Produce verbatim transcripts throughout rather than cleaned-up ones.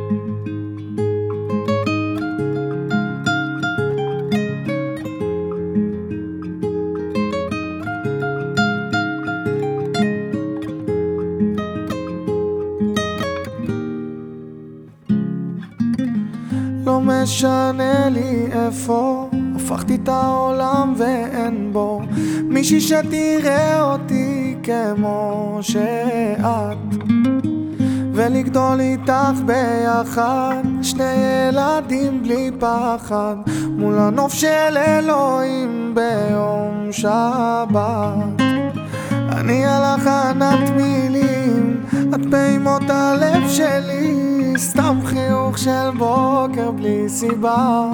לא משנה לי איפה, הפכתי את העולם ואין בו מישהי שתראה אותי כמו שאת, ולגדול איתך ביחד, שני ילדים בלי פחד, מול הנוף של אלוהים ביום שבת. אני על הכנת מילים, את פעימות הלב שלי, סתם חיוך של בוקר בלי סיבה.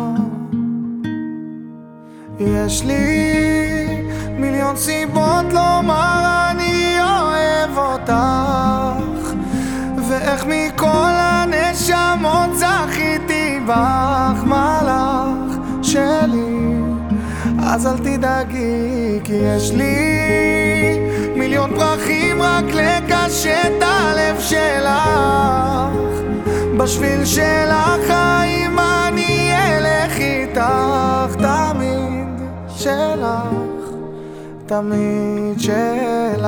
יש לי מיליון סיבות לומר אני אוהב אותך, ואיך מכל הנשמות זכיתי בך, מלאך שלי. אז אל תדאגי כי יש לי מיליון פרחים רק לקשט הלב שלך, בשביל של החיים אני אלך איתך, תמיד שלך, תמיד שלך.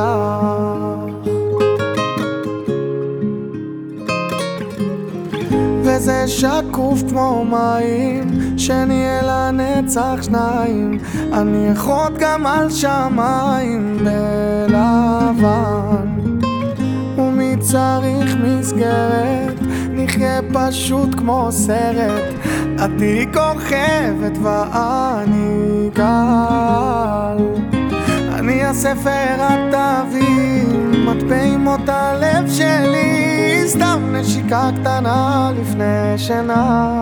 וזה שקוף כמו מים, שנהיה לנצח שניים, אני אחרות גם על שמיים בלבן. ומי צריך מסגרת, נחיה פשוט כמו סרט, את תהי כוכבת ואני קל. אני הספר התווים, את פעימות הלב שלי, סתם נשיקה קטנה לפני שינה.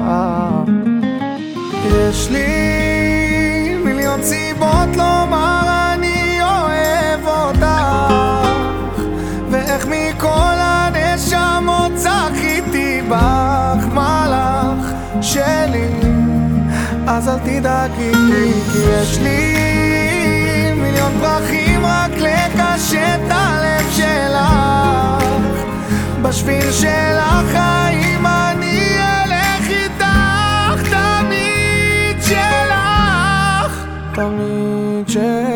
יש לי מיליון סיבות לומר אני אוהב אותך, ואיך מכל הנשמות זכיתי בך, מלאך שלי. אז אל תדאגי כי יש לי מיליון פרחים רק לקשט הלב שלך, בשביל של החיים אני אלך איתך, תמיד שלך, תמיד שלך.